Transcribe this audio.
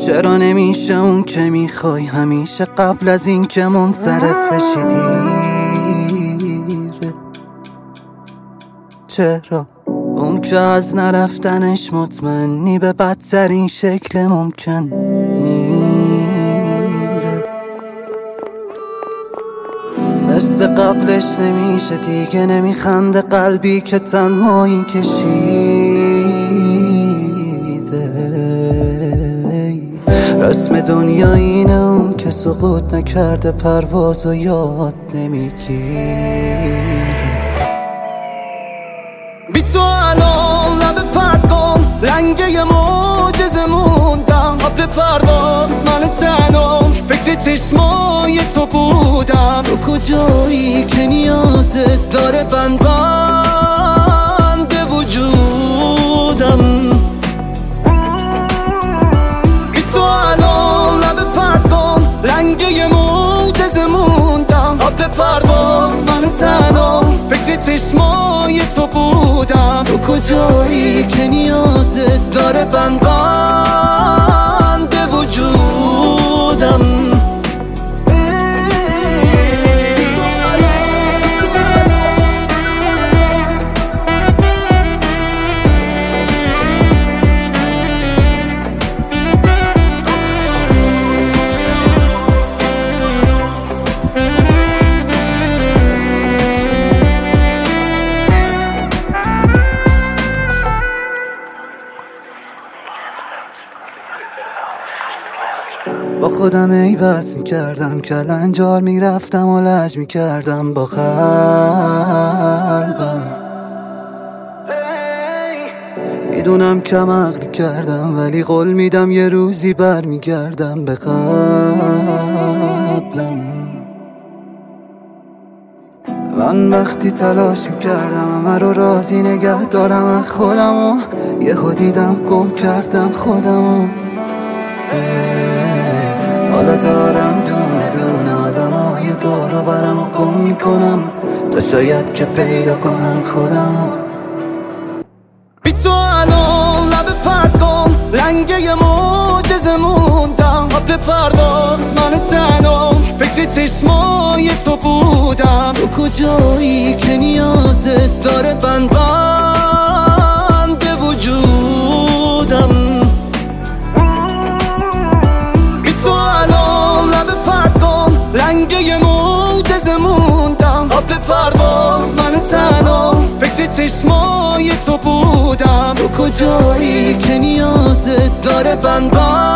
چرا نمیشه اون که میخوای همیشه قبل از این که منصرف بشی دیره؟ چرا اون که از نرفتنش مطمئنی به بدترین شکل ممکن میره؟ مثل قبلش نمیشه دیگه، نمیخنده قلبی که تنهایی کشیده. رسم دنیا اینه اون که سقوط نکرده پرواز و یاد نمیگیره. بی تو الان لب پرد کن، لنگه معجزه موندم. قبل پرواز من تنم، فکر چشمای تو بودم. تو کجایی که نیازت داره بند وجودم. بی تو الان لب پرد کن، لنگه معجزه موندم. قبل پرواز من تنم، فکر چشمای تو بودم. تو کجایی که نیازت داره بند وجودم. با خودم ای بس میکردم، کلنجار میرفتم و لج میکردم با قلبم. میدونم کم عقلی کردم، ولی قول میدم یه روزی برمیگردم به قبلم. من وقتی تلاش میکردم همه رو راضی نگه دارم از خودم و یهو دیدم گم کردم خودم. حالا دارم دونه آدمای دور و برم و گم میکنم تا شاید که پیدا کنم خودم. بی تو الان لب پرد کن، لنگه معجزه موندم. قبل پرواز من تنم، فکر چشمای تو بودم. تو کجایی که نیازت داره بند وجودم. لنگه معجزه موندم. قبل پرواز من تنم، فکر چشمای تو بودم. تو کجایی که نیازت داره بند